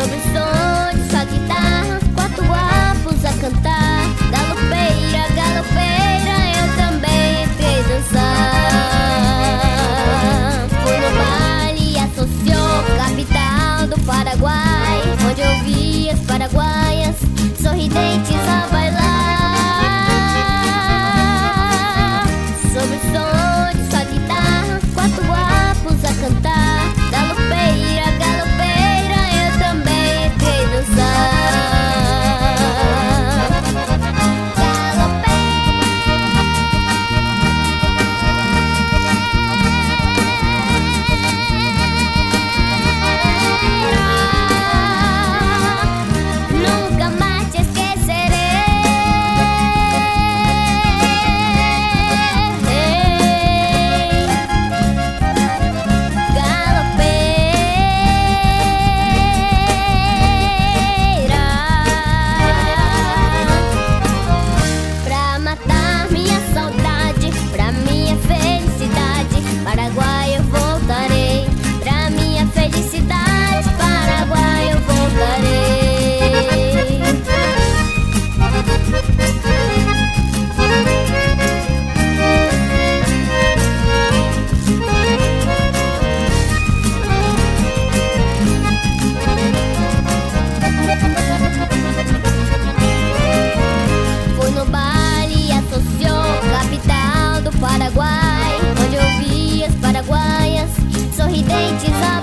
Sobre o som de sua guitarra, quatro guapos a cantar. Galopeira, galopeira, eu também entrei dançar. Fui no baile e associou, capital do Paraguai, onde eu vi as paraguaias sorridentes a bailar. Sobre o som de sua guitarra, quatro guapos a cantar. Galopeira, galopeira, eu também entrei dançar. Nunca mais te pra matar minha saudade, pra minha felicidade, Paraguai eu voltarei. Pra minha felicidade, Paraguai eu voltarei. Fui no baile e associou, capital do Paraguai, onde eu vi as paraguaias sorridentes a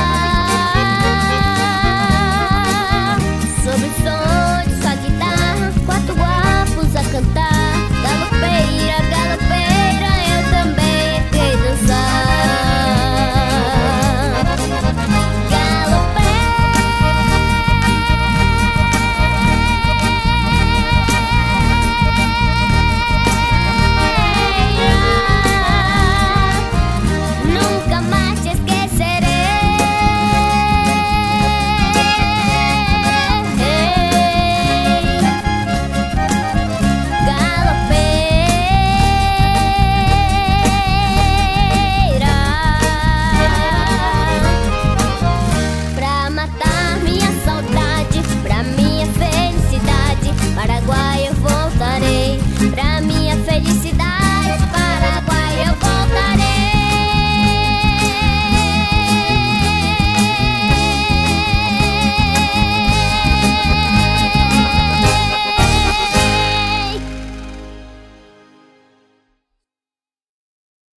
bailar. Sobre o som de sua guitarra, quatro guapos a cantar. Galopeira, galopeira, eu também entrei dançar. Nunca mais te esquecerei. Galopeira, pra matar minha saudade, pra minha felicidade, Paraguai eu voltarei. Pra minha felicidade,